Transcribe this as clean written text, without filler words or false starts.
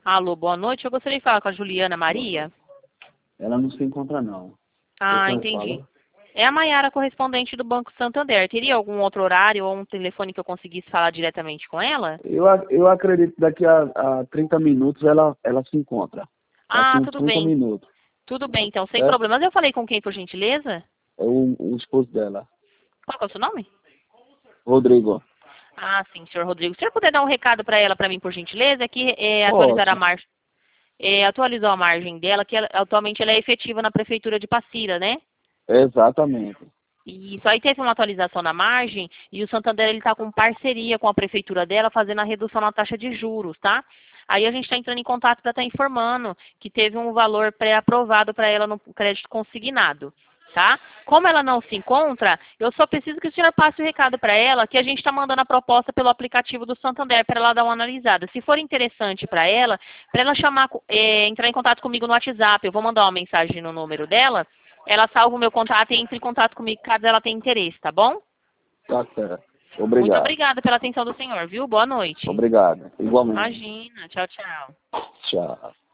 Alô, boa noite. Eu gostaria de falar com a Juliana Maria. Ela não se encontra, não. Ah, Você entendi. fala? É a Maiara, correspondente do Banco Santander. Teria algum outro horário ou um telefone que eu conseguisse falar diretamente com ela? Eu acredito que daqui a 30 minutos ela se encontra. Daqui Ah, uns tudo 30 bem. minutos, Tudo bem, então, sem certo? problemas. Eu falei com quem, por gentileza? É o esposo dela, Qual que é o seu nome? Rodrigo. Ah, sim, senhor Rodrigo. Se o senhor puder dar um recado para ela, para mim, por gentileza, é que atualizar a Posso, margem. Atualizou a margem dela, que atualmente ela é efetiva na Prefeitura de Passira, né? exatamente. E isso aí teve uma atualização na margem e o Santander ele está com parceria com a prefeitura dela fazendo a redução na taxa de juros, tá? Aí a gente está entrando em contato para estar informando que teve um valor pré-aprovado para ela no crédito consignado, tá? Como ela não se encontra, eu só preciso que o senhor passe o recado para ela que a gente está mandando a proposta pelo aplicativo do Santander para ela dar uma analisada. Se for interessante para ela chamar, entrar em contato comigo no WhatsApp, eu vou mandar uma mensagem no número dela. Ela salva o meu contato e entra em contato comigo caso ela tenha interesse, tá bom? Tá certo. Muito Obrigado. obrigada pela atenção do senhor, viu? Boa noite. Obrigado. Igualmente. Imagina. Tchau, tchau. Tchau.